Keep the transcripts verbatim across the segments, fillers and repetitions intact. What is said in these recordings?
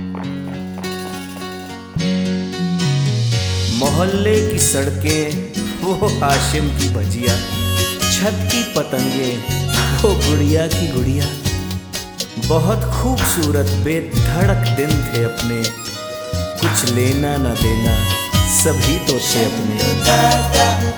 मोहल्ले की सड़कें वो हाशिम की भजिया, छत की पतंगे वो गुड़िया की गुड़िया। बहुत खूबसूरत बेधड़क दिन थे अपने, कुछ लेना न देना सभी तो थे अपने।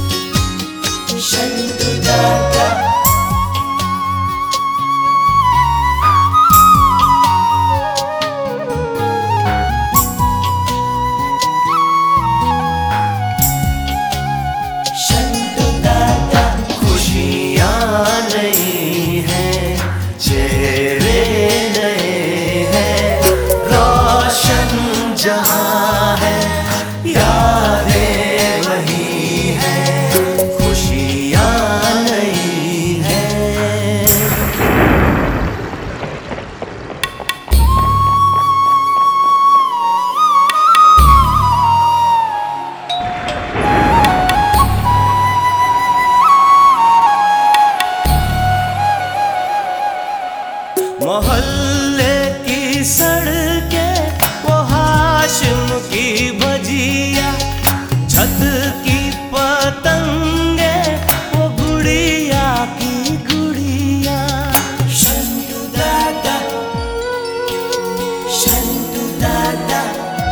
जहाँ है यादें वही है, खुशियाँ नहीं है। मोहल्ले की सड़कें हाशिम की भजिया, छत की पतंगे वो गुड़िया की गुड़िया। शंतु दादा, शंतु दादा।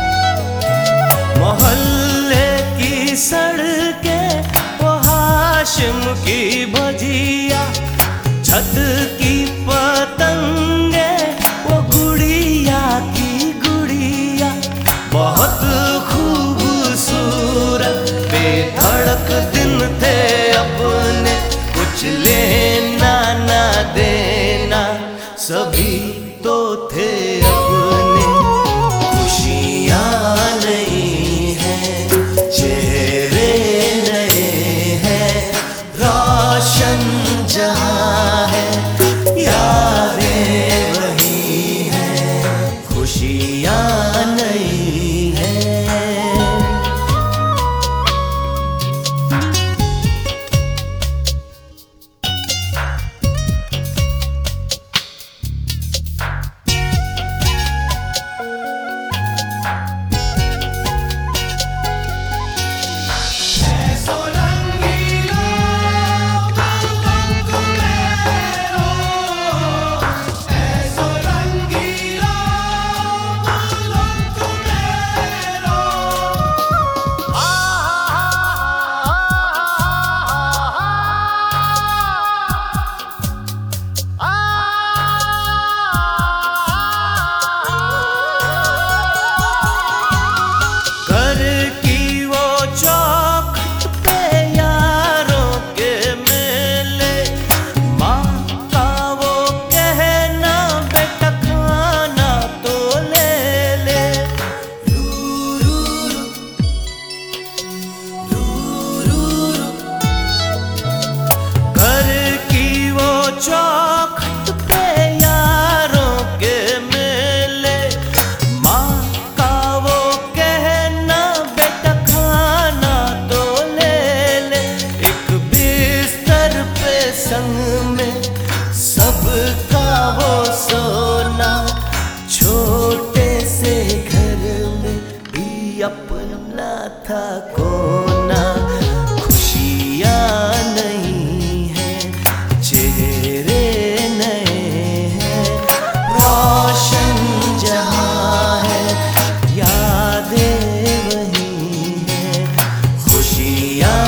मोहल्ले की सड़कें वो हाशिम की भजिया, छत की पतंगे वो गुड़िया की गुड़िया। बहुत खूबसूरत बेधड़क दिन थे अपने, कुछ लेना ना देना सभी तो थे अपने। खुशियाँ नहीं है, चेहरे नए हैं, रोशन जहाँ है यादें वही हैं, खुशियाँ नहीं है। चौखट पे यारों के मेले, माँ का वो कहना बेटा खाना तो ले ले। एक बिस्तर पे संग में सबका वो सोना, छोटे से घर में भी अपना था कोना। खुशियाँ नहीं है, चेहरे नए हैं, रोशन जहाँ है यादें वही हैं, खुशियाँ